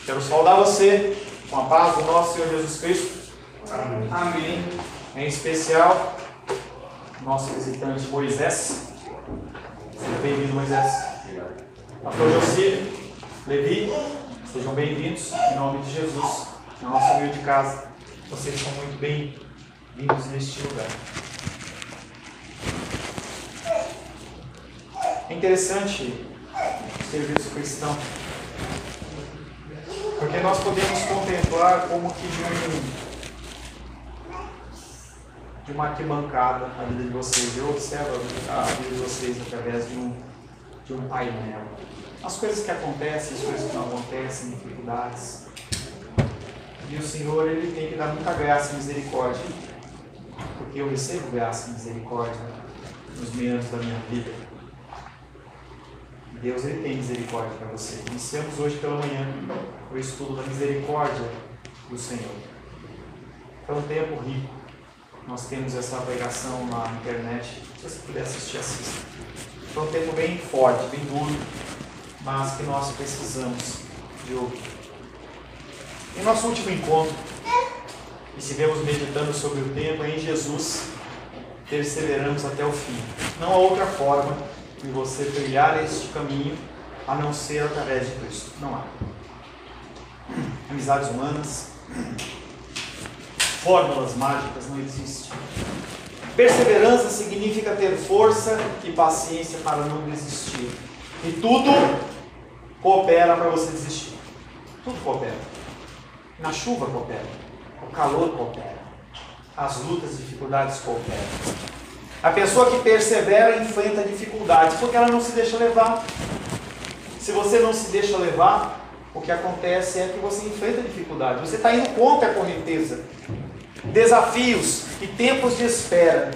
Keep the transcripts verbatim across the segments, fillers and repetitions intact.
Quero saudar você com a paz do nosso Senhor Jesus Cristo. Amém. Amém. Em especial, nosso visitante Moisés. Seja bem-vindo, Moisés. Pastor José, Levi, sejam bem-vindos em nome de Jesus, na nossa humilde casa. Vocês são muito bem-vindos neste lugar. É interessante o serviço cristão, porque nós podemos contemplar como que de, um, de uma arquibancada a vida de vocês. Eu observo a vida de vocês através de um, de um painel. As coisas que acontecem, as coisas que não acontecem, dificuldades. E o Senhor, Ele tem que dar muita graça e misericórdia, porque eu recebo graça e misericórdia nos meandros da minha vida. Deus, Ele tem misericórdia para você. Iniciamos hoje pela manhã o estudo da misericórdia do Senhor. Foi um tempo rico. Nós temos essa pregação na internet. Se você puder assistir, assista. Foi um tempo bem forte, bem duro, mas que nós precisamos de ouvir. Em nosso último encontro, estivemos meditando sobre o tempo em Jesus, perseveramos até o fim. Não há outra forma de você trilhar este caminho a não ser através de Cristo. Não há. Amizades humanas, fórmulas mágicas não existem. Perseverança significa ter força e paciência para não desistir. E tudo coopera para você desistir. Tudo coopera. Na chuva coopera. O calor coopera. As lutas e dificuldades cooperam. A pessoa que persevera enfrenta dificuldades, porque ela não se deixa levar. Se você não se deixa levar, o que acontece é que você enfrenta dificuldades. Você está indo contra a correnteza. Desafios e tempos de espera,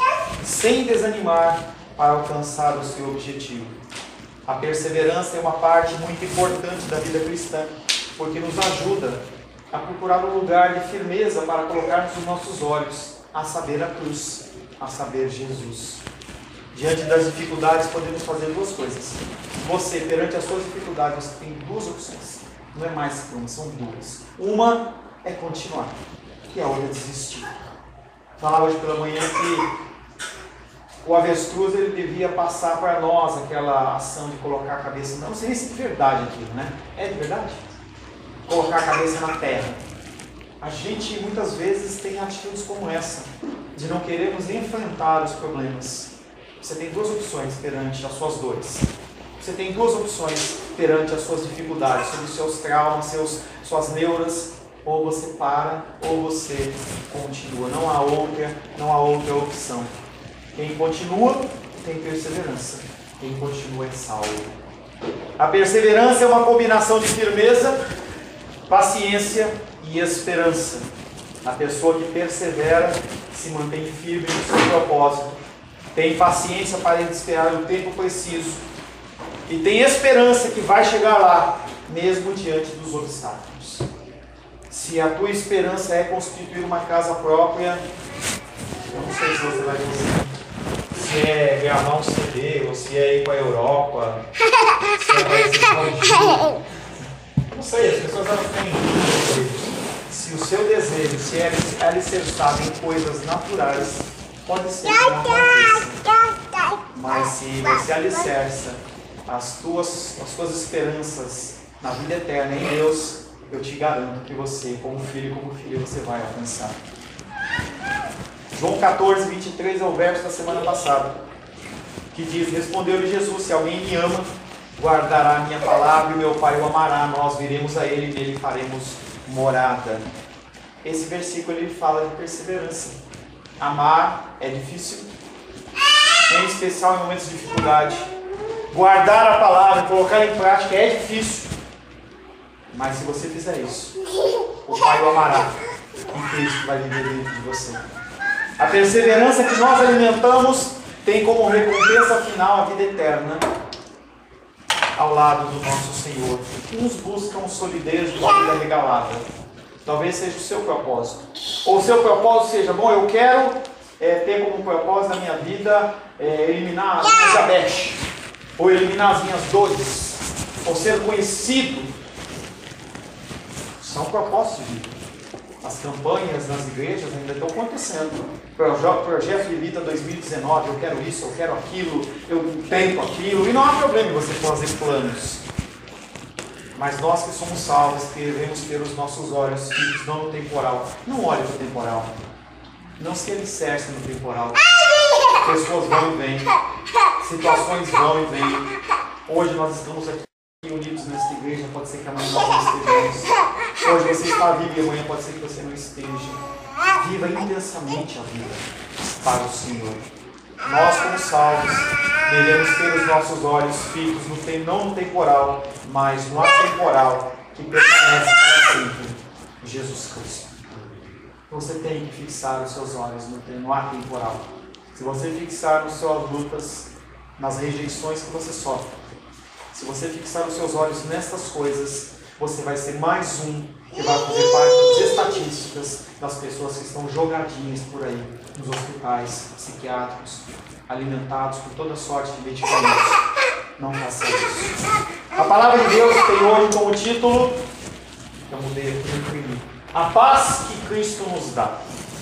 sem desanimar para alcançar o seu objetivo. A perseverança é uma parte muito importante da vida cristã, porque nos ajuda a procurar um lugar de firmeza para colocarmos os nossos olhos, a saber a cruz, a saber Jesus. Diante das dificuldades podemos fazer duas coisas. Você, perante as suas dificuldades, você tem duas opções. Não é mais que uma, são duas. Uma é continuar, e a outra é desistir. Falava hoje pela manhã que o avestruz ele devia passar para nós aquela ação de colocar a cabeça, não sei nem se é de verdade aquilo, né? É de verdade? Colocar a cabeça na terra. A gente muitas vezes tem atitudes como essa, de não querermos enfrentar os problemas. Você tem duas opções perante as suas dores. Você tem duas opções perante as suas dificuldades, sobre os seus traumas, seus, suas neuras. Ou você para, ou você continua. Não há outra, não há outra opção. Quem continua tem perseverança. Quem continua é salvo. A perseverança é uma combinação de firmeza, paciência e esperança. A pessoa que persevera se mantém firme no seu propósito, tem paciência para esperar o tempo preciso e tem esperança que vai chegar lá, mesmo diante dos obstáculos. Se a tua esperança é constituir uma casa própria, eu não sei se você vai dizer se é gravar um C D, ou se é ir para a Europa, se é para esse não sei, as pessoas elas têm. Se o seu desejo se é alicerçado em coisas naturais, pode ser que não aconteça. Mas se você alicerça as tuas, as tuas esperanças na vida eterna em Deus, eu te garanto que você, como filho e como filha, você vai alcançar. João quatorze, vinte e três é o verso da semana passada, que diz: respondeu-lhe Jesus, se alguém me ama, guardará a minha palavra e o meu Pai o amará, nós viremos a ele e nele faremos morada. Esse versículo ele fala de perseverança. Amar é difícil, em especial em momentos de dificuldade. Guardar a palavra, colocar em prática é difícil. Mas se você fizer isso, o Pai o amará e Cristo vai viver dentro de você. A perseverança que nós alimentamos tem como recompensa final a vida eterna ao lado do nosso Senhor. Uns buscam solidez de uma vida regalada. Talvez seja o seu propósito. Ou o seu propósito seja, bom, eu quero é, ter como propósito na minha vida é, eliminar a minha diabetes, ou eliminar as minhas dores, ou ser conhecido São propósitos de vida. As campanhas nas igrejas ainda estão acontecendo. Projeto de Vida dois mil e dezenove, eu quero isso, eu quero aquilo, eu tento aquilo. E não há problema em você fazer planos. Mas nós que somos salvos, devemos ter os nossos olhos fixos, não no temporal. Não olhe para o temporal. Não se alicerce no temporal. Pessoas vão e vêm. Situações vão e vêm. Hoje nós estamos aqui unidos nesta igreja, pode ser que amanhã nós não estejamos. Hoje você está vivo e amanhã pode ser que você não esteja. Viva intensamente a vida para o Senhor. Nós, como salvos, devemos ter os nossos olhos fixos, no tem, não no temporal, mas no atemporal, que permanece para sempre, Jesus Cristo. Você tem que fixar os seus olhos no, no atemporal. Se você fixar nas suas lutas, nas rejeições que você sofre, se você fixar os seus olhos nestas coisas, você vai ser mais um que vai fazer parte das estatísticas das pessoas que estão jogadinhas por aí, nos hospitais psiquiátricos, alimentados por toda sorte de medicamentos. Não faça isso. A palavra de Deus tem hoje como título, eu mudei aqui no imprimir, a paz que Cristo nos dá.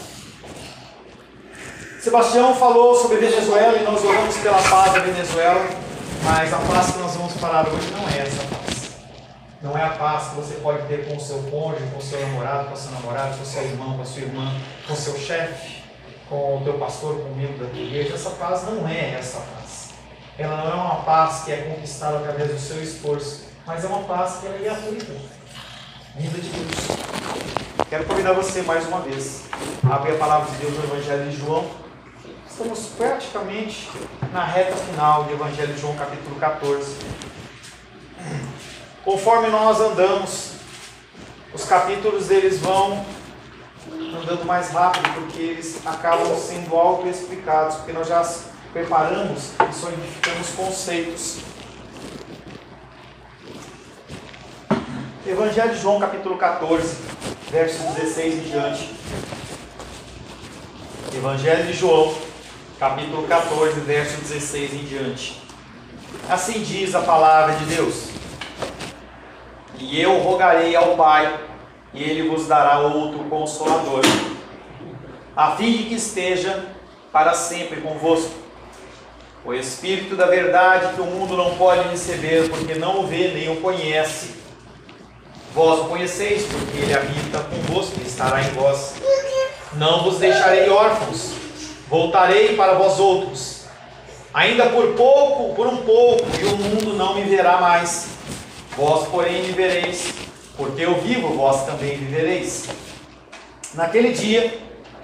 Sebastião falou sobre Venezuela e nós oramos pela paz da Venezuela, mas a paz que nós vamos falar hoje não é essa paz. Não é a paz que você pode ter com o seu cônjuge, com o seu namorado, com a sua namorada, com o seu irmão, com a sua irmã, com o seu chefe, com o teu pastor, com o membro da tua igreja. Essa paz não é essa paz. Ela não é uma paz que é conquistada através do seu esforço, mas é uma paz que ela é gratuita. Vinda de Deus. Quero convidar você mais uma vez a abrir a palavra de Deus no Evangelho de João. Estamos praticamente na reta final do Evangelho de João, capítulo catorze. Conforme nós andamos, os capítulos eles vão andando mais rápido, porque eles acabam sendo auto-explicados, porque nós já preparamos e solidificamos conceitos. Evangelho de João, capítulo catorze, verso dezesseis em diante. Evangelho de João, capítulo catorze, verso dezesseis em diante. Assim diz a palavra de Deus: E eu rogarei ao Pai, e Ele vos dará outro Consolador, a fim de que esteja para sempre convosco. O Espírito da verdade, que o mundo não pode receber, porque não o vê nem o conhece. Vós o conheceis, porque Ele habita convosco e estará em vós. Não vos deixarei órfãos, voltarei para vós outros. Ainda por pouco, por um pouco, e o mundo não me verá mais. Vós, porém, me vereis, porque eu vivo, vós também vivereis. Naquele dia,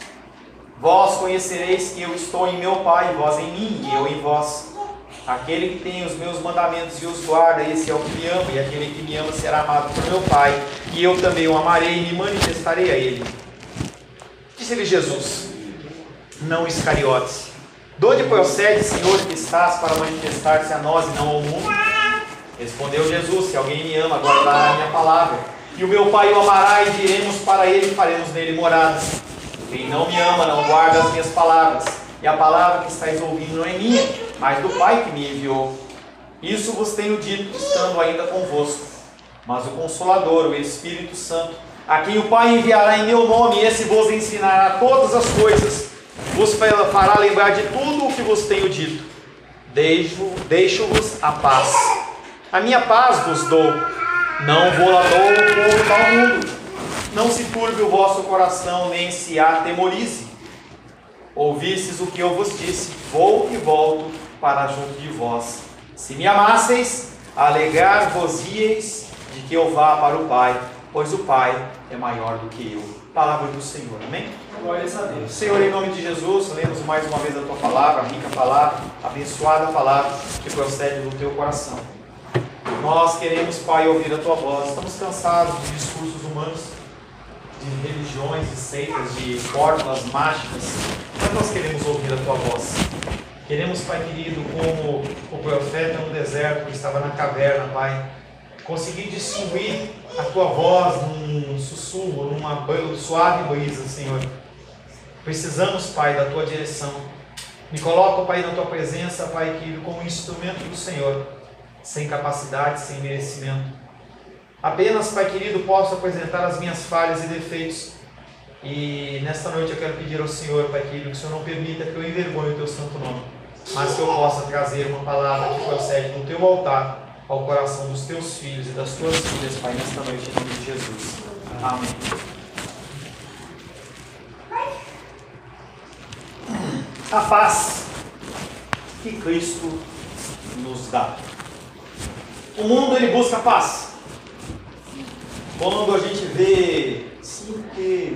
vós conhecereis que eu estou em meu Pai, vós em mim, e eu em vós. Aquele que tem os meus mandamentos e os guarda, esse é o que me ama, e aquele que me ama será amado por meu Pai, e eu também o amarei e me manifestarei a ele. Disse-lhe Jesus, não Iscariotes: de onde procede, Senhor, que estás para manifestar-se a nós e não ao mundo? Respondeu Jesus: se alguém me ama, guardará a minha palavra, e o meu Pai o amará, e viremos para ele e faremos nele morada. Quem não me ama não guarda as minhas palavras, e a palavra que estáis ouvindo não é minha, mas do Pai que me enviou. Isso vos tenho dito, estando ainda convosco. Mas o Consolador, o Espírito Santo, a quem o Pai enviará em meu nome, esse vos ensinará todas as coisas, vos fará lembrar de tudo o que vos tenho dito. Deixo, deixo-vos a paz. A minha paz vos dou, não vou lá dou ao mundo. Não se turbe o vosso coração, nem se atemorize. Ouvistes o que eu vos disse, vou e volto para junto de vós. Se me amasseis, alegrar-vos-ieis de que eu vá para o Pai, pois o Pai é maior do que eu. Palavra do Senhor, amém? Glórias a Deus. Senhor, em nome de Jesus, lemos mais uma vez a Tua palavra, a rica palavra, abençoada palavra que procede do Teu coração. Nós queremos, Pai, ouvir a Tua voz. Estamos cansados de discursos humanos, de religiões, de seitas, de fórmulas mágicas, mas nós queremos ouvir a Tua voz. Queremos, Pai querido, como o profeta no deserto que estava na caverna, Pai, conseguir distinguir a Tua voz num sussurro, numa suave brisa, Senhor. Precisamos, Pai, da Tua direção. Me coloco, Pai, na Tua presença, Pai querido, como instrumento do Senhor, sem capacidade, sem merecimento. Apenas, Pai querido, posso apresentar as minhas falhas e defeitos. E nesta noite eu quero pedir ao Senhor, Pai querido, que o Senhor não permita que eu envergonhe o Teu santo nome, mas que eu possa trazer uma palavra que procede do Teu altar ao coração dos Teus filhos e das Tuas filhas, Pai, nesta noite, em nome de Jesus. Amém. A paz que Cristo nos dá. O mundo, ele busca paz. Quando a gente vê sim que,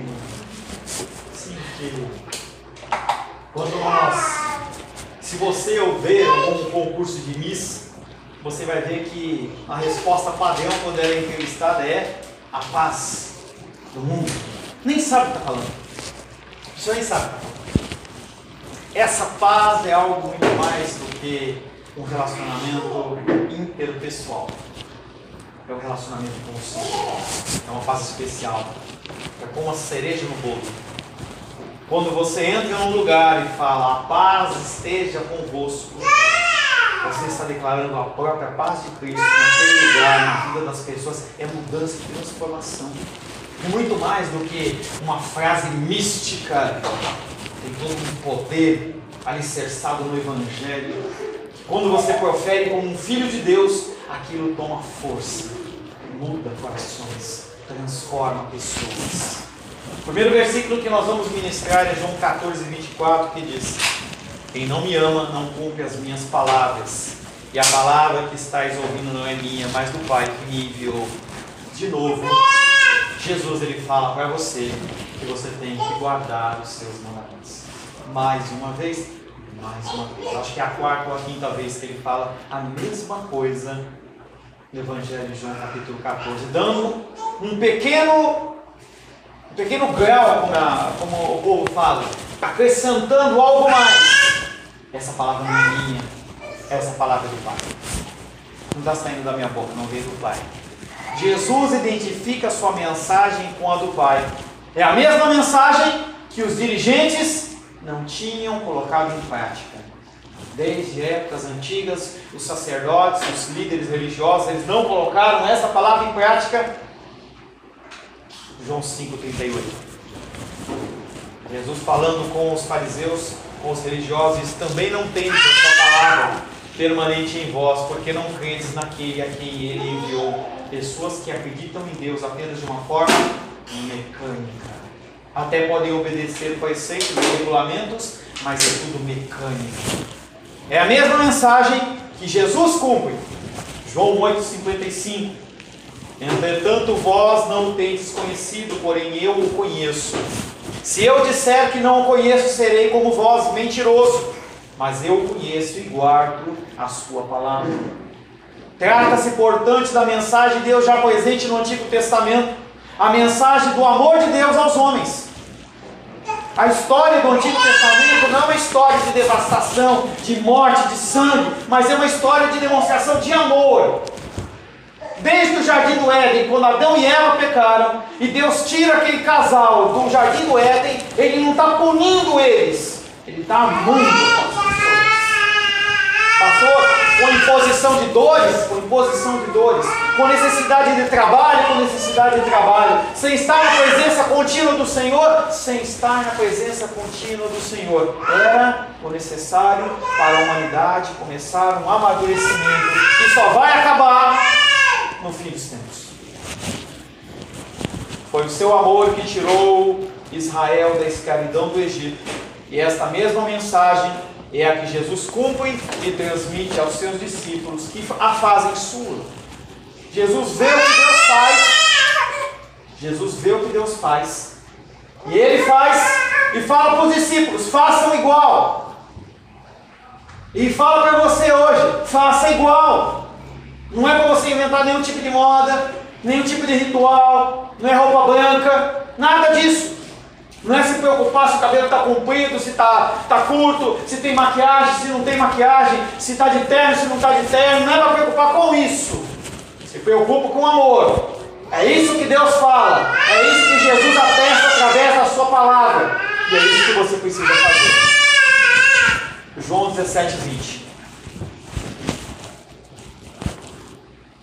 sim que, quando nós, se você ouvir algum concurso de Miss, você vai ver que a resposta padrão quando ela é entrevistada é a paz do mundo. Nem sabe o que está falando. Você nem sabe o que está falando. Essa paz é algo muito mais do que um relacionamento interpessoal. É um relacionamento com o Senhor. É uma paz especial. É como a cereja no bolo. Quando você entra num lugar e fala, a paz esteja convosco, você está declarando a própria paz de Cristo naquele lugar, na vida das pessoas. É mudança e transformação. É muito mais do que uma frase mística. Tem todo um poder alicerçado no Evangelho. Quando você profere como um filho de Deus, aquilo toma força, muda corações, transforma pessoas. O primeiro versículo que nós vamos ministrar é João quatorze, vinte e quatro, que diz: quem não me ama não cumpre as minhas palavras, e a palavra que estáis ouvindo não é minha, mas do Pai que me enviou. De novo, Jesus ele fala para você que você tem que guardar os seus mandamentos. Mais uma vez, mais uma vez. Acho que é a quarta ou a quinta vez que ele fala a mesma coisa no Evangelho de João, capítulo quatorze, dando um pequeno, um pequeno grau, como, a, como o povo fala, acrescentando algo mais. Essa palavra não é minha, essa palavra é do Pai. Não está saindo da minha boca, não veio do Pai. Jesus identifica a sua mensagem com a do Pai. É a mesma mensagem que os dirigentes não tinham colocado em prática. Desde épocas antigas, os sacerdotes, os líderes religiosos, eles não colocaram essa palavra em prática. João cinco, trinta e oito. Jesus falando com os fariseus, com os religiosos, também não tem essa palavra permanente em vós, porque não credes naquele a quem ele enviou. Pessoas que acreditam em Deus apenas de uma forma mecânica. Até podem obedecer preceitos e regulamentos, mas é tudo mecânico. É a mesma mensagem que Jesus cumpre. João oito, cinquenta e cinco. Entretanto, vós não o tendes conhecido, porém eu o conheço. Se eu disser que não o conheço, serei como vós, mentiroso. Mas eu o conheço e guardo a sua palavra. Trata-se, portanto, da mensagem de Deus já presente no Antigo Testamento. A mensagem do amor de Deus aos homens. A história do Antigo Testamento não é uma história de devastação, de morte, de sangue, mas é uma história de demonstração de amor. Desde o Jardim do Éden, quando Adão e Eva pecaram, e Deus tira aquele casal do Jardim do Éden, Ele não está punindo eles, Ele está amando as pessoas. Pastor, com imposição de dores, com imposição de dores, com necessidade de trabalho, com necessidade de trabalho, sem estar na presença contínua do Senhor, sem estar na presença contínua do Senhor. Era o necessário para a humanidade começar um amadurecimento que só vai acabar no fim dos tempos. Foi o seu amor que tirou Israel da escravidão do Egito. E esta mesma mensagem é a que Jesus cumpre e transmite aos seus discípulos, que a fazem sua. Jesus vê o que Deus faz. Jesus vê o que Deus faz. E Ele faz e fala para os discípulos, façam igual. E fala para você hoje, faça igual. Não é para você inventar nenhum tipo de moda, nenhum tipo de ritual, não é roupa branca, nada disso. Não é se preocupar se o cabelo está comprido, se está tá curto, se tem maquiagem, se não tem maquiagem, se está de terno, se não está de terno. Não é para preocupar com isso. Se preocupa com amor. É isso que Deus fala. É isso que Jesus atesta através da sua palavra. E é isso que você precisa fazer. João dezessete, vinte.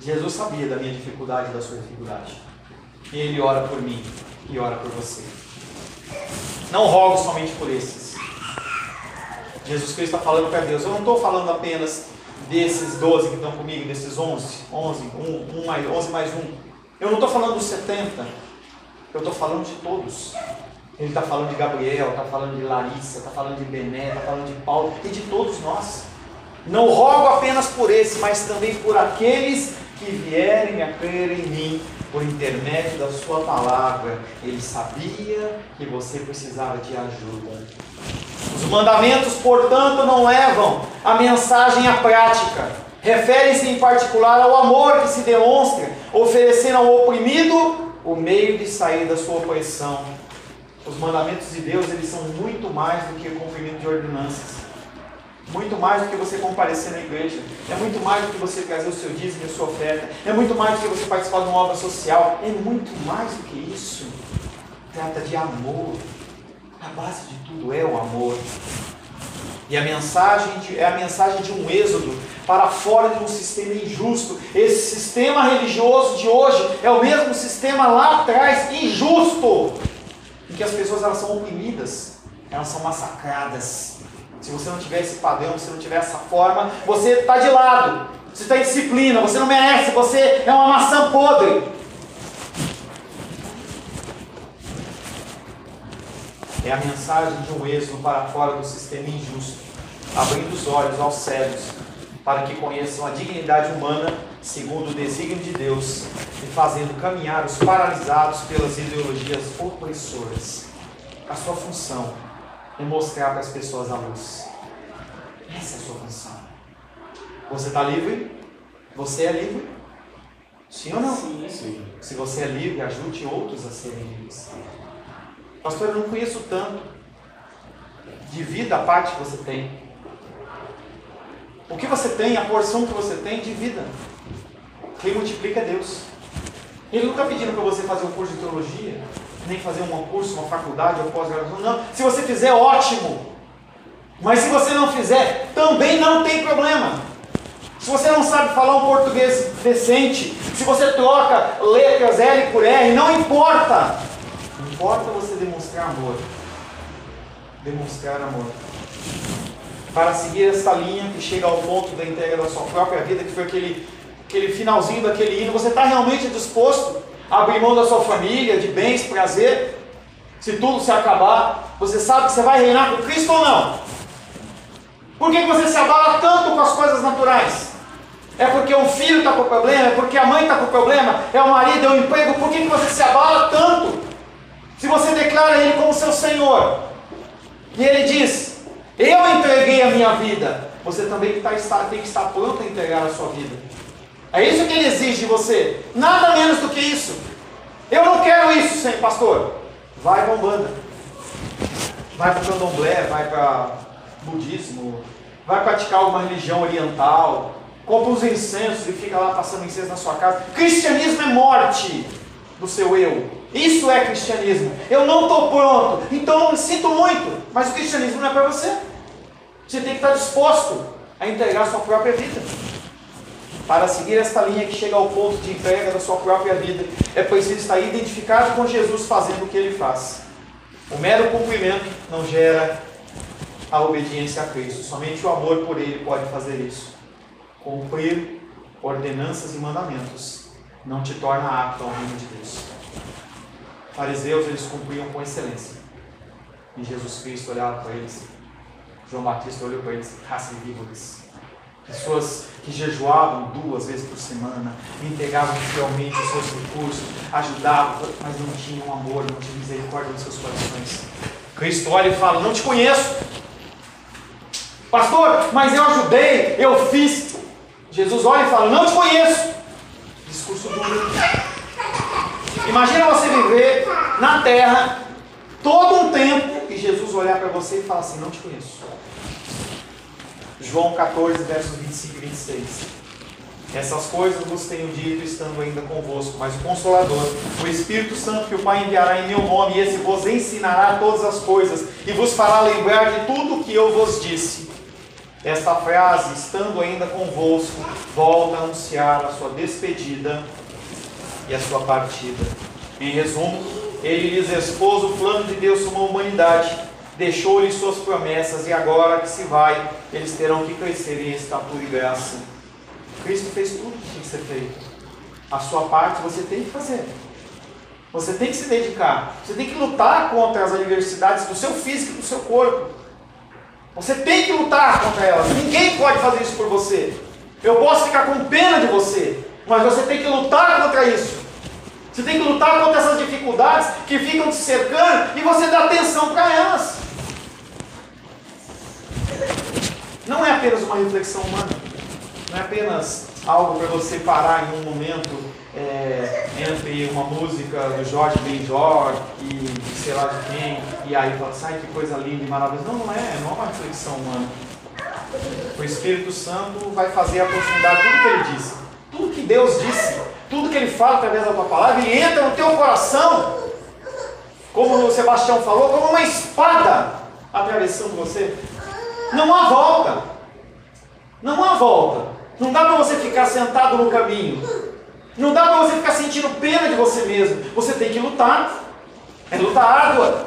Jesus sabia da minha dificuldade e da sua dificuldade. E Ele ora por mim e ora por você. Não rogo somente por esses. Jesus Cristo está falando para Deus. Eu não estou falando apenas desses doze que estão comigo, desses onze, onze, um, um mais, onze mais um. Eu não estou falando dos setenta. Eu estou falando de todos. Ele está falando de Gabriel, está falando de Larissa, está falando de Bené, está falando de Paulo e de todos nós. Não rogo apenas por esse, mas também por aqueles que vierem a crer em mim por intermédio da sua palavra. Ele sabia que você precisava de ajuda. Os mandamentos, portanto, não levam a mensagem à prática. Referem-se em particular ao amor que se demonstra, oferecendo ao oprimido o meio de sair da sua opressão. Os mandamentos de Deus, eles são muito mais do que o cumprimento de ordenanças. Muito mais do que você comparecer na igreja. É muito mais do que você trazer o seu dízimo e a sua oferta. É muito mais do que você participar de uma obra social. É muito mais do que isso. Trata de amor. A base de tudo é o amor. E a mensagem de, é a mensagem de um êxodo para fora de um sistema injusto. Esse sistema religioso de hoje é o mesmo sistema lá atrás, injusto, em que as pessoas elas são oprimidas, elas são massacradas. Se você não tiver esse padrão, se não tiver essa forma, você está de lado, você está em disciplina, você não merece, você é uma maçã podre. É a mensagem de um êxodo para fora do sistema injusto, abrindo os olhos aos cegos, para que conheçam a dignidade humana segundo o desígnio de Deus e fazendo caminhar os paralisados pelas ideologias opressoras. A sua função é mostrar para as pessoas a luz. Essa é a sua função. Você está livre? Você é livre? Sim ou não? Sim, sim. Se você é livre, ajude outros a serem livres. Pastor, eu não conheço tanto. Divida a parte que você tem. O que você tem, a porção que você tem, divida. Quem multiplica é Deus. Ele não está pedindo para você fazer um curso de teologia, nem fazer um curso, uma faculdade ou pós-graduação. Não. Se você fizer, ótimo. Mas se você não fizer, também não tem problema. Se você não sabe falar um português decente, se você troca letras L por R, não importa. Importa você demonstrar amor. Demonstrar amor. Para seguir essa linha que chega ao ponto da entrega da sua própria vida, que foi aquele, aquele finalzinho daquele hino, você está realmente disposto a abrir mão da sua família, de bens, prazer? Se tudo se acabar, você sabe que você vai reinar com Cristo ou não? Por que você se abala tanto com as coisas naturais? É porque um filho está com problema? É porque a mãe está com problema? É o marido? É o emprego? Por que você se abala tanto? Se você declara Ele como seu Senhor, e Ele diz, eu entreguei a minha vida, você também tá, está, tem que estar pronto a entregar a sua vida. É isso que Ele exige de você, nada menos do que isso. Eu não quero isso, Senhor pastor. Vai para Umbanda, vai para o candomblé, vai para budismo, vai praticar alguma religião oriental, compra uns incensos e fica lá passando incenso na sua casa. Cristianismo é morte do seu eu. Isso é cristianismo. Eu não estou pronto, então sinto muito, mas o cristianismo não é para você. Você tem que estar disposto a entregar a sua própria vida. Para seguir esta linha que chega ao ponto de entrega da sua própria vida, é preciso estar identificado com Jesus fazendo o que Ele faz. O mero cumprimento não gera a obediência a Cristo. Somente o amor por Ele pode fazer isso. Cumprir ordenanças e mandamentos não te torna apto ao reino de Deus. Os fariseus, eles cumpriam com excelência. E Jesus Cristo olhava para eles. João Batista olhou para eles, raça de víboras. Pessoas que jejuavam duas vezes por semana, entregavam fielmente os seus recursos, ajudavam, mas não tinham amor, não tinham misericórdia nos seus corações. Cristo olha e fala, não te conheço. Pastor, mas eu ajudei, eu fiz. Jesus olha e fala, não te conheço. Discurso duro. Imagina você viver na terra todo um tempo e Jesus olhar para você e falar assim, não te conheço. João catorze, versos vinte e cinco e vinte e seis. Essas coisas vos tenho dito estando ainda convosco, mas o Consolador, o Espírito Santo que o Pai enviará em meu nome, esse vos ensinará todas as coisas e vos fará lembrar de tudo o que eu vos disse. Esta frase, estando ainda convosco, volta a anunciar a sua despedida e a sua partida. Em resumo, ele lhes expôs o plano de Deus sobre a humanidade, deixou-lhes suas promessas, e agora que se vai, eles terão que crescer em estatura e graça. Cristo fez tudo que tinha que ser feito. A sua parte você tem que fazer. Você tem que se dedicar. Você tem que lutar contra as adversidades do seu físico e do seu corpo. Você tem que lutar contra elas. Ninguém pode fazer isso por você. Eu posso ficar com pena de você, mas você tem que lutar contra isso. Você tem que lutar contra essas dificuldades que ficam te cercando, e você dá atenção para elas. Não é apenas uma reflexão humana. Não é apenas algo para você parar em um momento é, entre uma música do Jorge Benjor e sei lá de quem, e aí fala assim, ai, que coisa linda e maravilhosa. Não, não é, não é uma reflexão humana. O Espírito Santo vai fazer aprofundar tudo que ele disse, tudo que Deus disse, tudo que ele fala através da tua palavra. Ele entra no teu coração, como o Sebastião falou, como uma espada atravessando você. Não há volta. Não há volta. Não dá para você ficar sentado no caminho. Não dá para você ficar sentindo pena de você mesmo. Você tem que lutar. É luta árdua.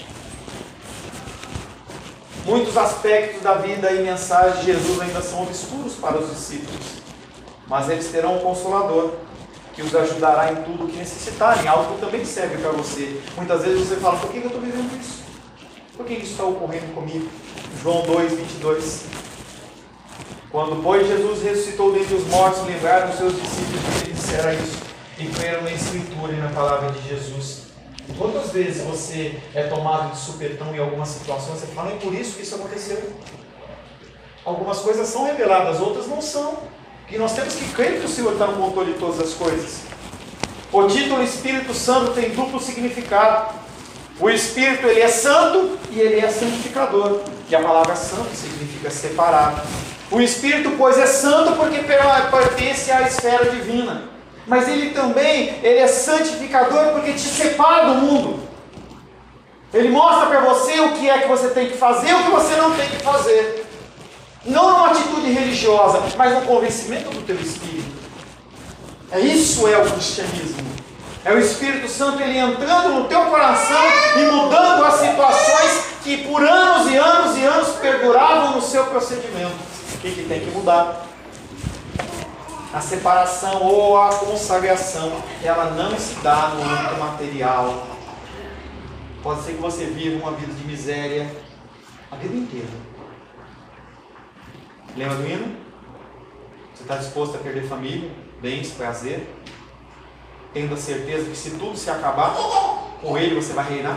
Muitos aspectos da vida e mensagem de Jesus ainda são obscuros para os discípulos. Mas eles terão um Consolador que os ajudará em tudo o que necessitarem. Algo que também serve para você. Muitas vezes você fala, por que eu estou vivendo isso? Por que isso está ocorrendo comigo? João dois, vinte e dois. Quando, pois, Jesus ressuscitou dentre os mortos, lembraram os seus discípulos que ele dissera isso, e creram na Escritura e na palavra de Jesus. Quantas vezes você é tomado de supetão em algumas situações, você fala, é por isso que isso aconteceu. Algumas coisas são reveladas, outras não são. E nós temos que crer que o Senhor está no controle de todas as coisas. O título Espírito Santo tem duplo significado. O Espírito, ele é santo e ele é santificador. E a palavra santo significa separado. O Espírito, pois, é santo porque pertence à esfera divina. Mas ele também, ele é santificador porque te separa do mundo. Ele mostra para você o que é que você tem que fazer e o que você não tem que fazer. Não numa atitude religiosa, mas no convencimento do teu espírito. É isso é o cristianismo. É o Espírito Santo, ele entrando no teu coração e mudando as situações que por anos e anos e anos perduravam no seu procedimento. O que, que tem que mudar? A separação ou a consagração, ela não se dá no âmbito material. Pode ser que você viva uma vida de miséria a vida inteira. Lembra do hino? Você está disposto a perder família, bens, prazer, tendo a certeza que se tudo se acabar, com ele você vai reinar?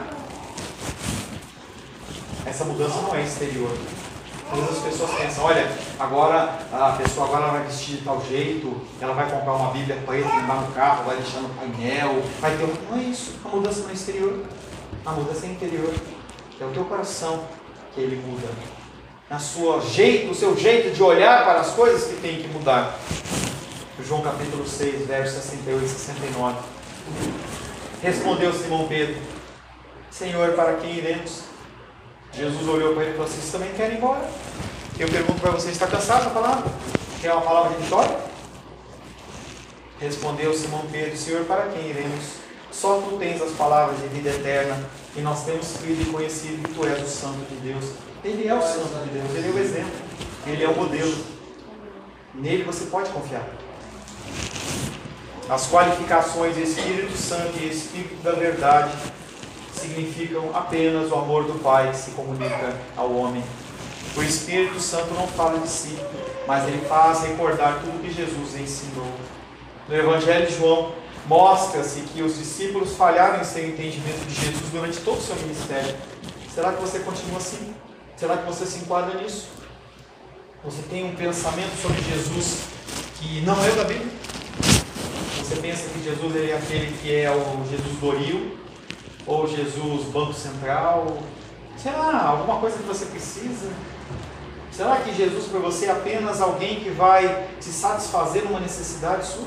Essa mudança não é exterior. Às vezes as pessoas pensam, olha, agora a pessoa agora vai vestir de tal jeito, ela vai comprar uma Bíblia preta, levar no carro, vai deixar no painel, vai ter um... Não é isso, a mudança não é exterior, a mudança é interior. É o teu coração que ele muda. A sua jeito, o seu jeito de olhar para as coisas que tem que mudar. João capítulo seis, versos sessenta e oito e sessenta e nove. Respondeu Simão Pedro, Senhor, para quem iremos? Jesus olhou para ele e falou assim, vocês também querem ir embora? Eu pergunto para você, está cansado da palavra? Quer uma palavra de vitória? Respondeu Simão Pedro, Senhor, para quem iremos? Só tu tens as palavras de vida eterna, e nós temos crido e conhecido que tu és o Santo de Deus. Ele é o Santo de Deus, ele é o exemplo, ele é o modelo. Nele você pode confiar. As qualificações Espírito Santo e Espírito da Verdade significam apenas o amor do Pai que se comunica ao homem. O Espírito Santo não fala de si, mas ele faz recordar tudo que Jesus ensinou. No Evangelho de João, mostra-se que os discípulos falharam em seu entendimento de Jesus durante todo o seu ministério. Será que você continua assim? Será que você se enquadra nisso? Você tem um pensamento sobre Jesus que não é da Bíblia? Você pensa que Jesus ele é aquele que é o Jesus Doril? Ou Jesus Banco Central? Sei lá, alguma coisa que você precisa? Será que Jesus para você é apenas alguém que vai te satisfazer numa necessidade sua?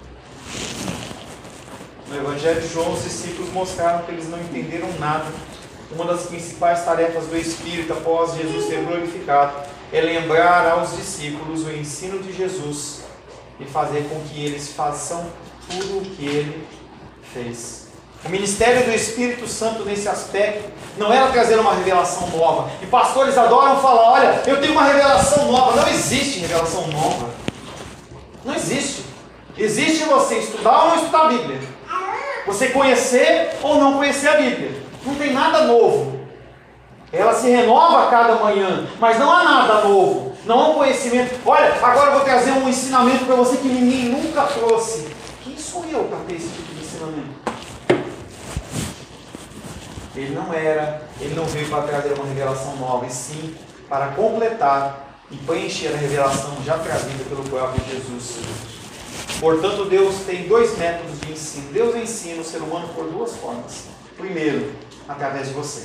No Evangelho de João, os discípulos mostraram que eles não entenderam nada. Uma das principais tarefas do Espírito após Jesus ser glorificado é lembrar aos discípulos o ensino de Jesus e fazer com que eles façam tudo o que ele fez. O ministério do Espírito Santo nesse aspecto não era trazer uma revelação nova. E pastores adoram falar: olha, eu tenho uma revelação nova. Não existe revelação nova. Não existe. Existe você estudar ou não estudar a Bíblia. Você conhecer ou não conhecer a Bíblia. Não tem nada novo. Ela se renova a cada manhã, mas não há nada novo. Não há um conhecimento. Olha, agora eu vou trazer um ensinamento para você que ninguém nunca trouxe. Quem sou eu para ter esse tipo de ensinamento? Ele não era, ele não veio para trazer uma revelação nova, e sim para completar e preencher a revelação já trazida pelo próprio Jesus. Portanto, Deus tem dois métodos de ensino. Deus ensina o ser humano por duas formas. Primeiro, através de você.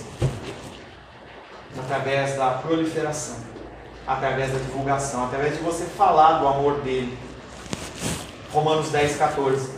Através da proliferação. Através da divulgação. Através de você falar do amor dele. Romanos dez, quatorze.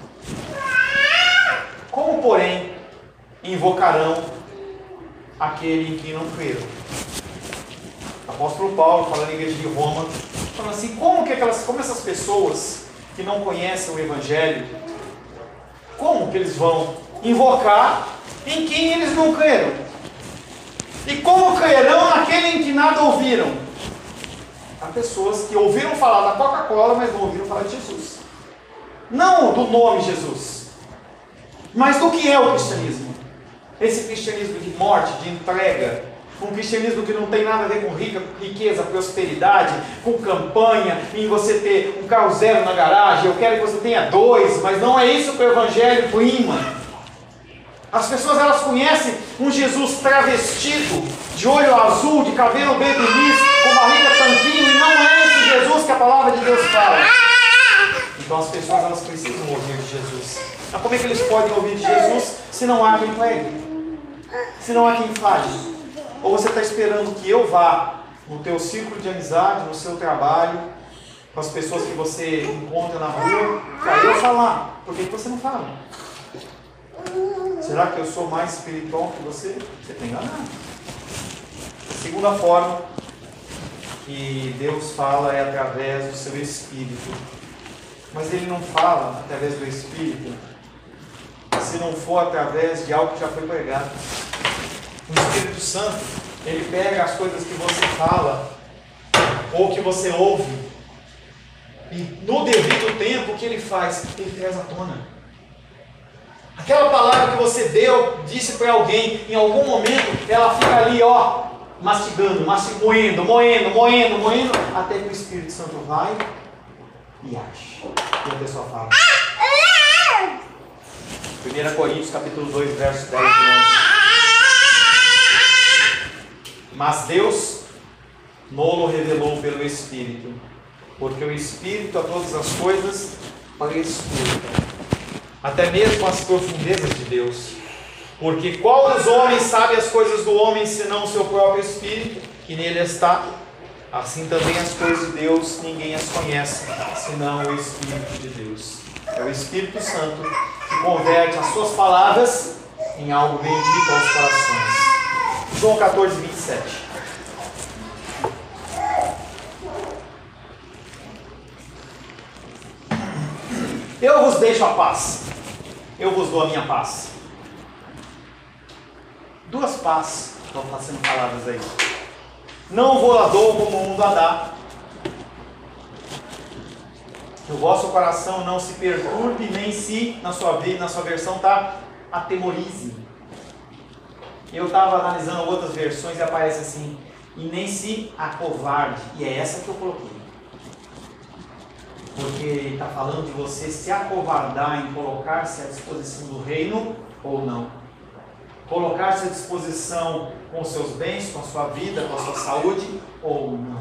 Como, porém, invocarão aquele em quem não creram? O apóstolo Paulo, falando na igreja de Roma, falando assim: como, que aquelas, como essas pessoas que não conhecem o Evangelho, como que eles vão invocar em quem eles não creram? E como crerão naquele em que nada ouviram? Há pessoas que ouviram falar da Coca-Cola, mas não ouviram falar de Jesus. Não do nome Jesus, mas do que é o cristianismo. Esse cristianismo de morte, de entrega, um cristianismo que não tem nada a ver com rica, riqueza, prosperidade, com campanha, em você ter um carro zero na garagem. Eu quero que você tenha dois, mas não é isso que o Evangelho prima. As pessoas, elas conhecem um Jesus travestido, de olho azul, de cabelo babyliss, com barriga tanquinho, e não é esse Jesus que a palavra de Deus fala. Então as pessoas, elas precisam ouvir de Jesus. Mas como é que eles podem ouvir de Jesus se não há quem pregue? Se não há quem fale? Ou você está esperando que eu vá no teu círculo de amizade, no seu trabalho, com as pessoas que você encontra na rua, para eu falar? Por que você não fala? Será que eu sou mais espiritual que você? Você está enganado. A segunda forma que Deus fala é através do seu Espírito. Mas Ele não fala através do Espírito se não for através de algo que já foi pregado. O Espírito Santo, ele pega as coisas que você fala ou que você ouve, e no devido tempo, o que ele faz? Ele traz à tona. Aquela palavra que você deu, disse para alguém, em algum momento, ela fica ali, ó, mastigando, mastigando, moendo, moendo, moendo, moendo, até que o Espírito Santo vai e age. E a pessoa fala. primeira Coríntios capítulo dois, verso dez e onze. Mas Deus nolo revelou pelo Espírito, porque o Espírito a todas as coisas prescruta, até mesmo as profundezas de Deus. Porque qual dos homens sabe as coisas do homem, senão o seu próprio Espírito, que nele está? Assim também as coisas de Deus ninguém as conhece, senão o Espírito de Deus. É o Espírito Santo que converte as suas palavras em algo bendito aos corações. João catorze, vinte e sete. Eu vos deixo a paz, eu vos dou a minha paz. Duas paz estão sendo faladas aí. Não vou lá dou como o mundo a dá. Que o vosso coração não se perturbe, nem se, na sua vida, na sua versão, está atemorize. Eu estava analisando outras versões e aparece assim, e nem se acovarde. E é essa que eu coloquei. Porque está falando de você se acovardar em colocar-se à disposição do reino ou não. Colocar-se à disposição com os seus bens, com a sua vida, com a sua saúde ou não.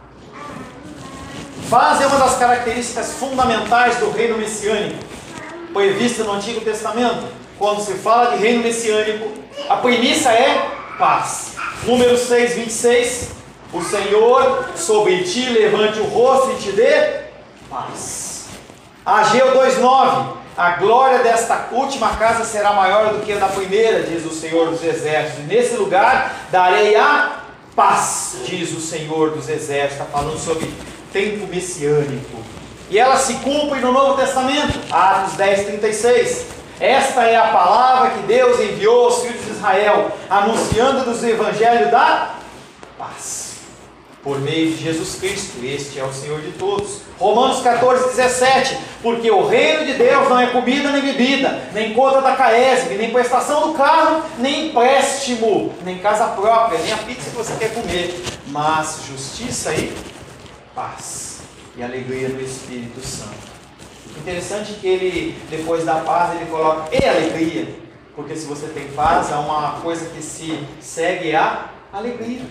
Paz é uma das características fundamentais do reino messiânico. Foi vista no Antigo Testamento. Quando se fala de reino messiânico, a premissa é paz. Número seis, vinte e seis. O Senhor sobre ti levante o rosto e te dê paz. Ageu dois, nove. A glória desta última casa será maior do que a da primeira, diz o Senhor dos Exércitos. E nesse lugar darei a Paz, diz o Senhor dos Exércitos, está falando sobre tempo messiânico. E ela se cumpre no Novo Testamento, Atos dez, trinta e seis. Esta é a palavra que Deus enviou aos filhos de Israel, anunciando-nos o Evangelho da paz, por meio de Jesus Cristo. Este é o Senhor de todos. Romanos catorze, dezessete. Porque o reino de Deus não é comida nem bebida, nem conta da Caesb, nem prestação do carro, nem empréstimo, nem casa própria, nem a pizza que você quer comer, mas justiça e paz e alegria do Espírito Santo. Interessante que ele, depois da paz, ele coloca e alegria, porque se você tem paz, há uma coisa que se segue a alegria.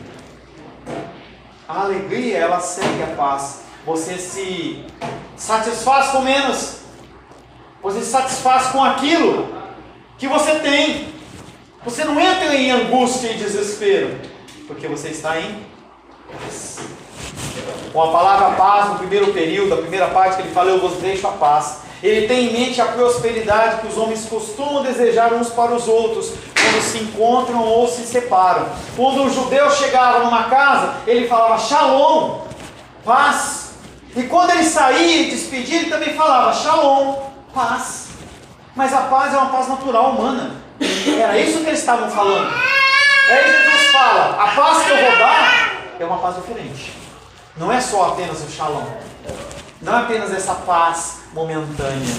A alegria, ela segue a paz. Você se satisfaz com menos, você se satisfaz com aquilo que você tem. Você não entra em angústia e desespero, porque você está em paz. Com a palavra paz, no primeiro período, a primeira parte que ele fala, eu vos deixo a paz. Ele tem em mente a prosperidade que os homens costumam desejar uns para os outros, quando se encontram ou se separam. Quando um judeu chegava numa casa, ele falava shalom, paz. E quando ele saía e despedia, ele também falava shalom, paz. Mas a paz é uma paz natural, humana. Era isso que eles estavam falando. Aí Jesus fala, a paz que eu vou dar é uma paz diferente. Não é só apenas o shalom. Não é apenas essa paz momentânea.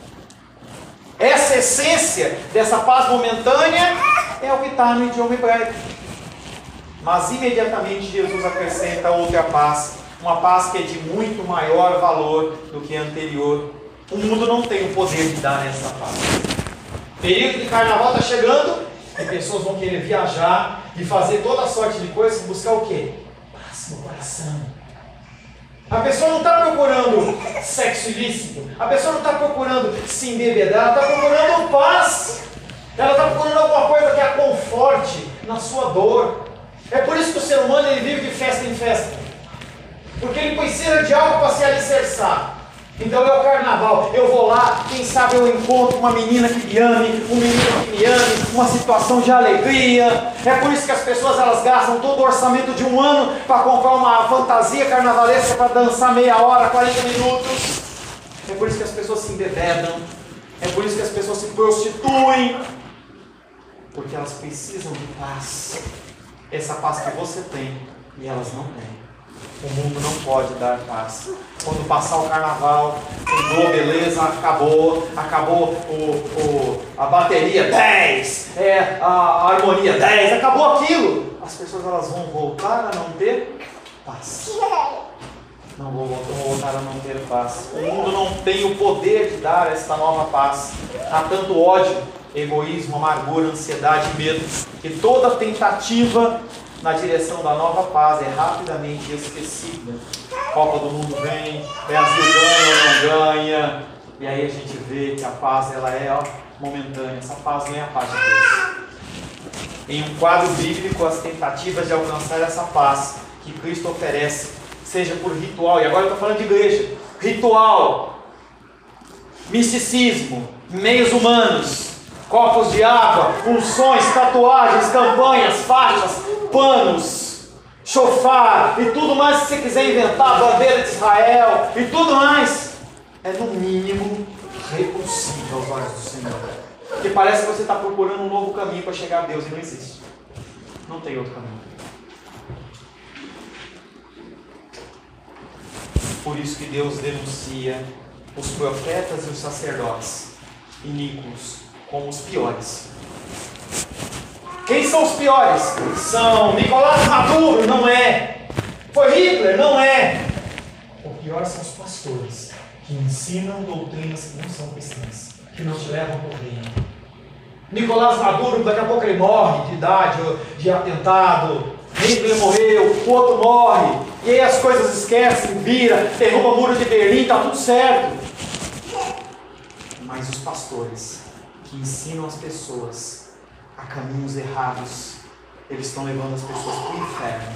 Essa essência dessa paz momentânea é o que está no idioma hebraico. Mas imediatamente Jesus acrescenta outra paz. Uma paz que é de muito maior valor do que a anterior. O mundo não tem o poder de dar essa paz. O período de carnaval está chegando e pessoas vão querer viajar e fazer toda sorte de coisas, buscar o quê? Paz no coração. A pessoa não está procurando sexo ilícito, a pessoa não está procurando se embebedar, ela está procurando paz. Ela está procurando alguma coisa que a conforte na sua dor. É por isso que o ser humano ele vive de festa em festa, porque ele precisa de algo para se alicerçar. Então é o carnaval, eu vou lá, quem sabe eu encontro uma menina que me ame, um menino que me ame, uma situação de alegria. É por isso que as pessoas elas gastam todo o orçamento de um ano para comprar uma fantasia carnavalesca para dançar meia hora, quarenta minutos. É por isso que as pessoas se embebedam, é por isso que as pessoas se prostituem, porque elas precisam de paz. Essa paz que você tem e elas não têm. O mundo não pode dar paz. Quando passar o carnaval, mudou, beleza, acabou, acabou o, o, a bateria dez, é, a, a harmonia dez, acabou aquilo. As pessoas elas vão voltar a não ter paz. Não vão, vão voltar a não ter paz. O mundo não tem o poder de dar esta nova paz. Há tanto ódio, egoísmo, amargura, ansiedade e medo, que toda tentativa na direção da nova paz é rapidamente esquecida. Copa do Mundo vem, Brasil ganha ou não ganha, e aí a gente vê que a paz ela é ó, momentânea. Essa paz não é a paz de Deus. Em um quadro bíblico, as tentativas de alcançar essa paz que Cristo oferece, seja por ritual, e agora eu estou falando de igreja, ritual, misticismo, meios humanos, copos de água, unções, tatuagens, campanhas, faixas, panos, chofar e tudo mais que você quiser inventar, bandeira de Israel e tudo mais, é no mínimo repulsivo aos olhos do Senhor. Porque parece que você está procurando um novo caminho para chegar a Deus e não existe. Não tem outro caminho. Por isso que Deus denuncia os profetas e os sacerdotes iníquos como os piores. Quem são os piores? São Nicolás Maduro? Não é. Foi Hitler? Não é. O pior são os pastores que ensinam doutrinas que não são cristãs, que não te levam para o reino. Nicolás Maduro, daqui a pouco ele morre de idade, de atentado. Hitler morreu, o outro morre. E aí as coisas esquecem, vira, derruba o muro de Berlim, está tudo certo. Mas os pastores que ensinam as pessoas a caminhos errados, eles estão levando as pessoas para o inferno.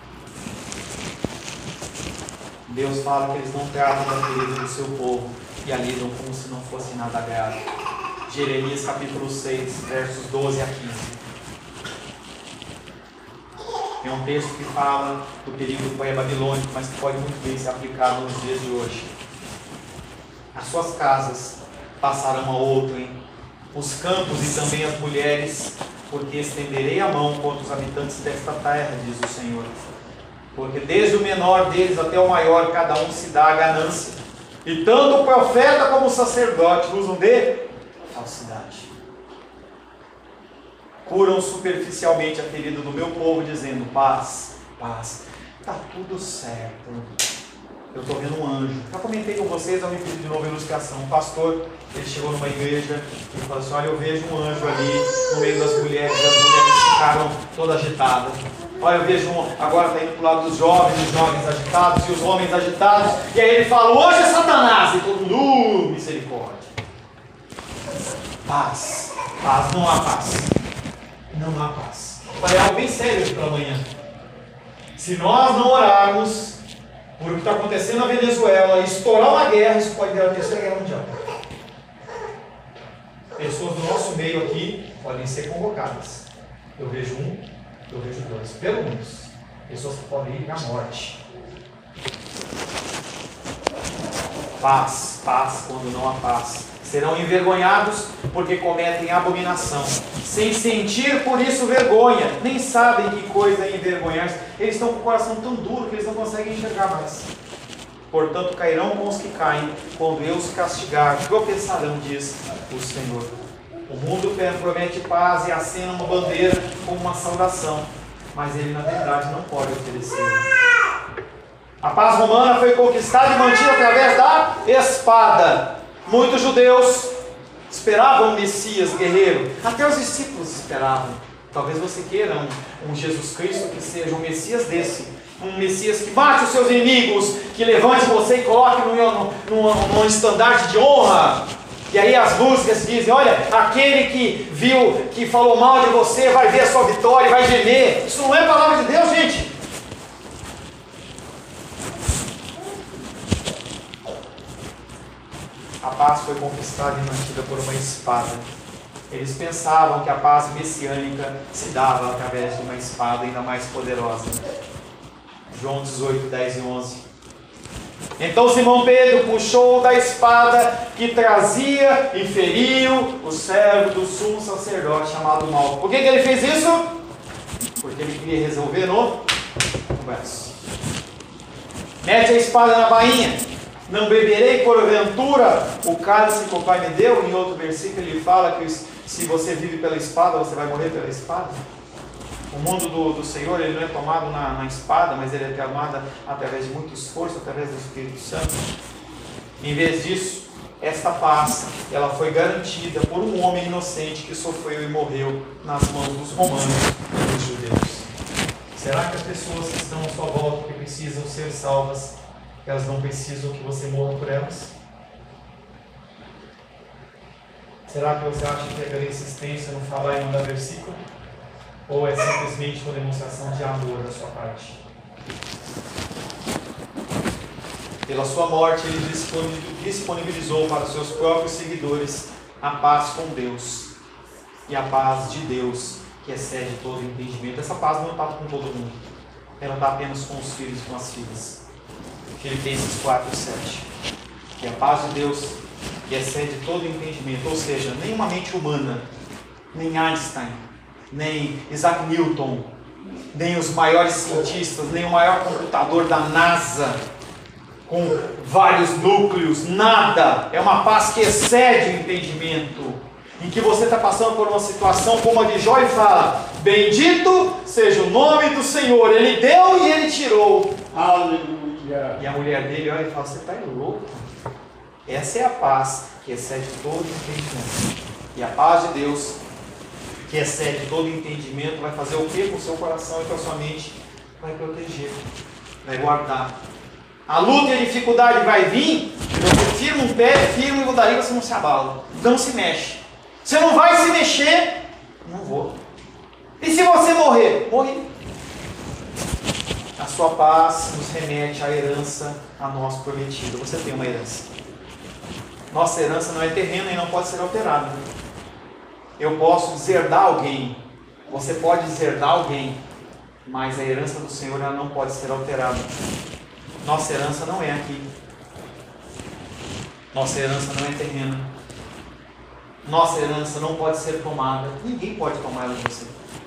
Deus fala que eles não tratam da ferida do seu povo e a lidam como se não fosse nada grave. Jeremias capítulo seis, versos doze a quinze. É um texto que fala do período babilônico, mas que pode muito bem ser aplicado nos dias de hoje. As suas casas passarão a outrem, os campos e também as mulheres, porque estenderei a mão contra os habitantes desta terra, diz o Senhor. Porque desde o menor deles até o maior, cada um se dá a ganância. E tanto o profeta como o sacerdote usam de falsidade. Curam superficialmente a ferida do meu povo, dizendo: paz, paz, está tudo certo. Eu estou vendo um anjo. Já comentei com vocês, eu repito de novo a ilustração. Um pastor, ele chegou numa igreja e falou assim: olha, eu vejo um anjo ali no meio das mulheres, as mulheres ficaram todas agitadas. Olha, eu vejo um, agora está indo para o lado dos jovens, os jovens agitados e os homens agitados. E aí ele fala: hoje é Satanás. E todo mundo, uh, misericórdia. Paz, paz, não há paz. Não há paz. Falei algo bem sério aqui para amanhã. Se nós não orarmos por o que está acontecendo na Venezuela, estourar uma guerra, isso pode virar a terceira guerra mundial. Pessoas do nosso meio aqui podem ser convocadas. Eu vejo um, eu vejo dois, pelo menos. Pessoas que podem ir à morte. Paz, paz quando não há paz. Serão envergonhados porque cometem abominação, sem sentir por isso vergonha, nem sabem que coisa é envergonhar-se. Eles estão com o coração tão duro que eles não conseguem enxergar mais. Portanto, cairão com os que caem, quando eu os castigar, tropeçarão, diz o Senhor. O mundo promete paz e acena uma bandeira como uma saudação, mas ele na verdade não pode oferecer. A paz romana foi conquistada e mantida através da espada. Muitos judeus esperavam um Messias guerreiro, até os discípulos esperavam. Talvez você queira um, um Jesus Cristo que seja um Messias desse, um Messias que mate os seus inimigos, que levante você e coloque num, num, num estandarte de honra. E aí as músicas dizem: olha, aquele que viu, que falou mal de você, vai ver a sua vitória, vai gemer. Isso não é palavra de Deus, gente. A paz foi conquistada e mantida por uma espada. Eles pensavam que a paz messiânica se dava através de uma espada ainda mais poderosa. João dezoito, dez e onze. Então Simão Pedro puxou da espada que trazia e feriu o servo do sumo sacerdote chamado Malco. Por que, que ele fez isso? Porque ele queria resolver no verso. Mete a espada na bainha. Não beberei porventura o cálice que o Pai me deu? Em outro versículo ele fala que se você vive pela espada, você vai morrer pela espada. O mundo do, do Senhor, ele não é tomado na, na espada, mas ele é tomado através de muito esforço, através do Espírito Santo. Em vez disso, esta paz, ela foi garantida por um homem inocente que sofreu e morreu nas mãos dos romanos e dos judeus. Será que as pessoas que estão à sua volta, que precisam ser salvas, elas não precisam que você morra por elas? Será que você acha que é pela insistência no falar e mandar versículo? Ou é simplesmente uma demonstração de amor da sua parte? Pela sua morte, ele disponibilizou para os seus próprios seguidores a paz com Deus. E a paz de Deus, que excede todo entendimento. Essa paz não está com todo mundo. Ela está apenas com os filhos e com as filhas. Filipenses quatro, sete. Que a paz de Deus, que excede todo entendimento, ou seja, nem uma mente humana, nem Einstein, nem Isaac Newton, nem os maiores cientistas, nem o maior computador da NASA, com vários núcleos, nada. É uma paz que excede o entendimento, em que você está passando por uma situação como a de Jó e fala: bendito seja o nome do Senhor, Ele deu e Ele tirou. Aleluia. E a mulher dele olha e fala: você está louco? Essa é a paz que excede todo entendimento. E a paz de Deus, que excede todo entendimento, vai fazer o que com o seu coração e com a sua mente? Vai proteger, vai guardar. A luta e a dificuldade vai vir, você firma um pé, firma e daí você não se abala, não se mexe. Você não vai se mexer? Não vou. E se você morrer? Morri. A sua paz nos remete à herança a nós prometida. Você tem uma herança. Nossa herança não é terrena e não pode ser alterada. Eu posso deserdar alguém. Você pode deserdar alguém. mas a herança do Senhor ela não pode ser alterada. Nossa herança não é aqui. Nossa herança não é terrena. Nossa herança não pode ser tomada. Ninguém pode tomar ela de você.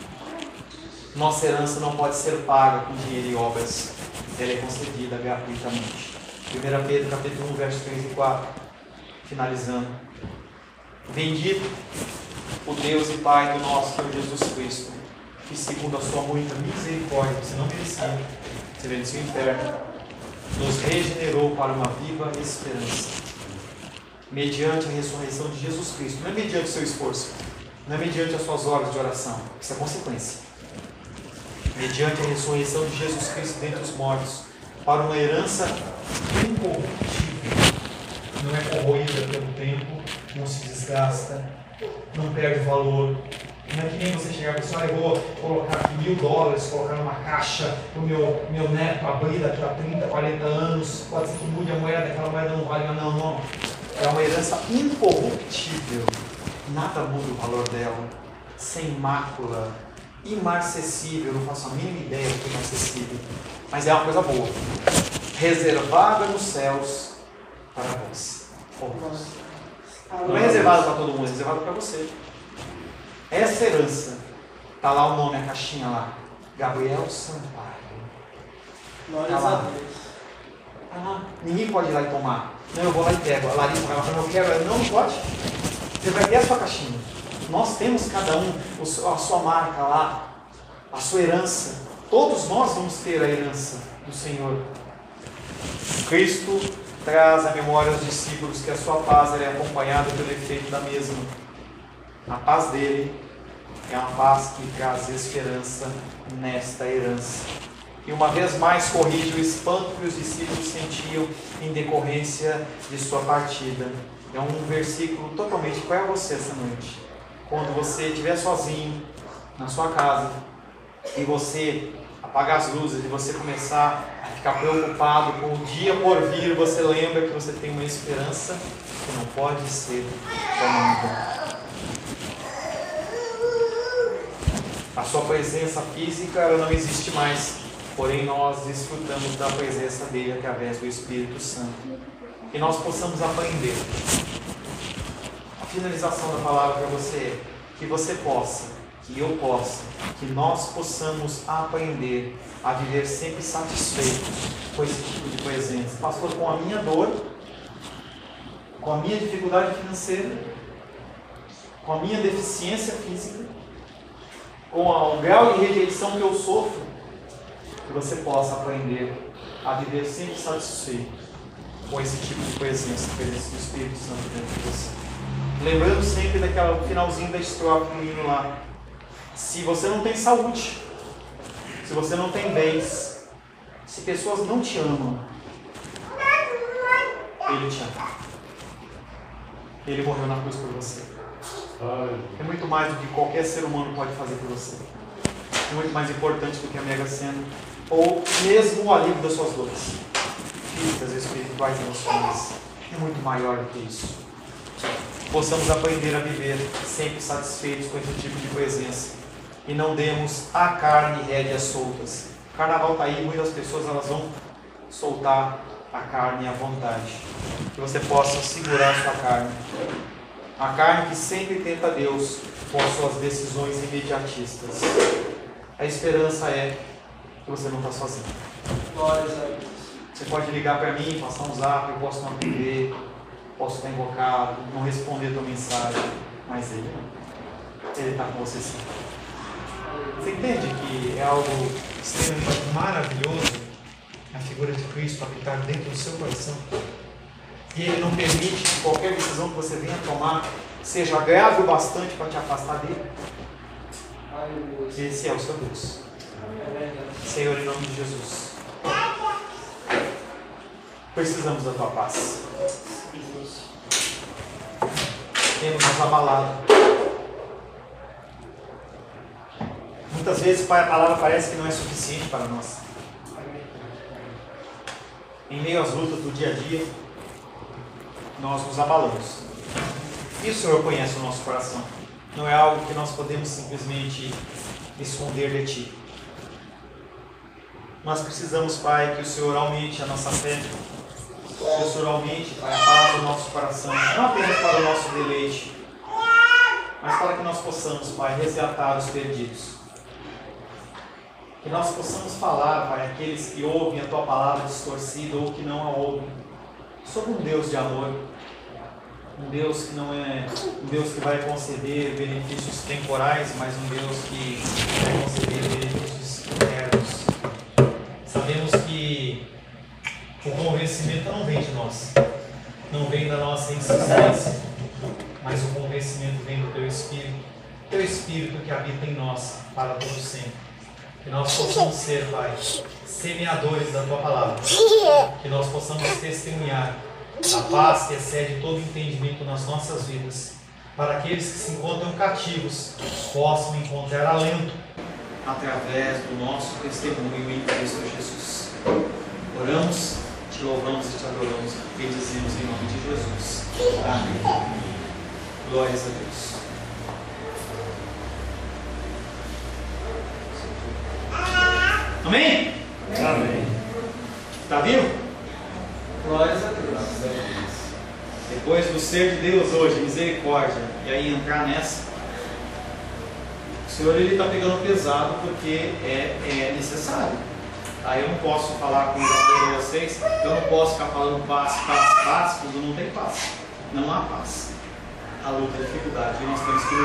Nossa herança não pode ser paga com dinheiro e obras. Ela é concedida gratuitamente. primeira Pedro capítulo um, versos três e quatro. Finalizando. Bendito o Deus e Pai do nosso Senhor Jesus Cristo, que segundo a sua muita misericórdia, que se não merecia, se venceu o inferno, nos regenerou para uma viva esperança, mediante a ressurreição de Jesus Cristo. Não é mediante o seu esforço, não é mediante as suas horas de oração, isso é consequência. Mediante a ressurreição de Jesus Cristo dentre os mortos, para uma herança incorruptível, não é corroída pelo tempo, não se desgasta, não perde valor. Não é que nem você chegar e dizer, ah, eu vou colocar aqui mil dólares, colocar numa caixa para o meu, meu neto abrir daqui a trinta, quarenta anos, pode ser que mude a moeda, aquela moeda não vale, mas não, não. É uma herança incorruptível, nada muda o valor dela, sem mácula, imarcessível, não faço a mínima ideia do que é imarcessível, mas é uma coisa boa, reservada nos céus para vós. Não é reservada para todo mundo, é reservada para você. Essa herança, está lá o nome, a caixinha lá, Gabriel Sampaio. Glórias a Deus. Ah, ninguém pode ir lá e tomar. Não, eu vou lá e pego. A Larissa vai lá e eu quero. Não, não pode. Você vai ter a sua caixinha. Nós temos cada um a sua marca lá, a sua herança. Todos nós vamos ter a herança do Senhor. Cristo traz à memória aos discípulos que a sua paz é acompanhada pelo efeito da mesma. A paz dele é uma paz que traz esperança nesta herança. E uma vez mais corrige o espanto que os discípulos sentiam em decorrência de sua partida. É um versículo totalmente para você essa noite. Quando você estiver sozinho na sua casa e você apagar as luzes e você começar a ficar preocupado com o dia por vir, você lembra que você tem uma esperança que não pode ser tomada. A sua presença física ela não existe mais, porém nós desfrutamos da presença dele através do Espírito Santo. Que nós possamos aprender. A finalização da palavra para você é que você possa, que eu possa, que nós possamos aprender a viver sempre satisfeitos com esse tipo de presença. Pastor, com a minha dor, com a minha dificuldade financeira, com a minha deficiência física, com o grau de rejeição que eu sofro, que você possa aprender a viver sempre satisfeito com esse tipo de presença, a presença do Espírito Santo dentro de você. Lembrando sempre daquela finalzinho da estrofe do hino lá. Se você não tem saúde, se você não tem bens, se pessoas não te amam, Ele te ama. Ele morreu na cruz por você. É muito mais do que qualquer ser humano pode fazer por você. É muito mais importante do que a mega sena, ou mesmo o alívio das suas dores físicas, espirituais e emocionais. É muito maior do que isso. Possamos aprender a viver sempre satisfeitos com esse tipo de presença e não demos à carne rédeas soltas. O carnaval está aí, muitas pessoas elas vão soltar a carne à vontade. Que você possa segurar a sua carne. A carne que sempre tenta Deus com as suas decisões imediatistas. A esperança é que você não está sozinho. Glórias a Deus. Você pode ligar para mim, passar um zap, eu posso não atender, posso estar invocado, não responder a tua mensagem, mas Ele não. Ele está com você sim. Você entende que é algo extremamente maravilhoso a figura de Cristo habitar dentro do seu coração? E Ele não permite que qualquer decisão que você venha tomar seja grave o bastante para te afastar dele. Esse é o seu Deus. Senhor, em nome de Jesus, precisamos da tua paz. Temos nos abalado. Muitas vezes, Pai, a palavra parece que não é suficiente para nós. Em meio às lutas do dia a dia, nós nos abalamos. E o Senhor conhece o nosso coração. Não é algo que nós podemos simplesmente esconder de Ti. Nós precisamos, Pai, que o Senhor aumente a nossa fé. Que o Senhor aumente, Pai, a paz do nosso coração. Não apenas para o nosso deleite, mas para que nós possamos, Pai, resgatar os perdidos. Que nós possamos falar, Pai, aqueles que ouvem a Tua palavra distorcida ou que não a ouvem, sobre um Deus de amor, um Deus que não é um Deus que vai conceder benefícios temporais, mas um Deus que vai conceder benefícios eternos. Sabemos que o convencimento não vem de nós, não vem da nossa insistência, mas o convencimento vem do Teu Espírito, Teu Espírito que habita em nós para todo sempre. Que nós possamos ser, Pai, semeadores da Tua palavra, que nós possamos testemunhar a paz que excede todo entendimento nas nossas vidas, para aqueles que se encontram cativos possam encontrar alento através do nosso testemunho em Cristo Jesus. Oramos, te louvamos e te adoramos e dizemos em nome de Jesus. Amém. Glórias a Deus. Amém? Amém. Está vivo? Glórias a Deus. Depois do ser de Deus hoje, misericórdia, e aí entrar nessa, o Senhor ele está pegando pesado porque é, é necessário. Aí eu não posso falar com vocês, eu não posso ficar falando paz, paz, paz, quando não tem paz. Não há paz. A luta, a dificuldade, e nós temos que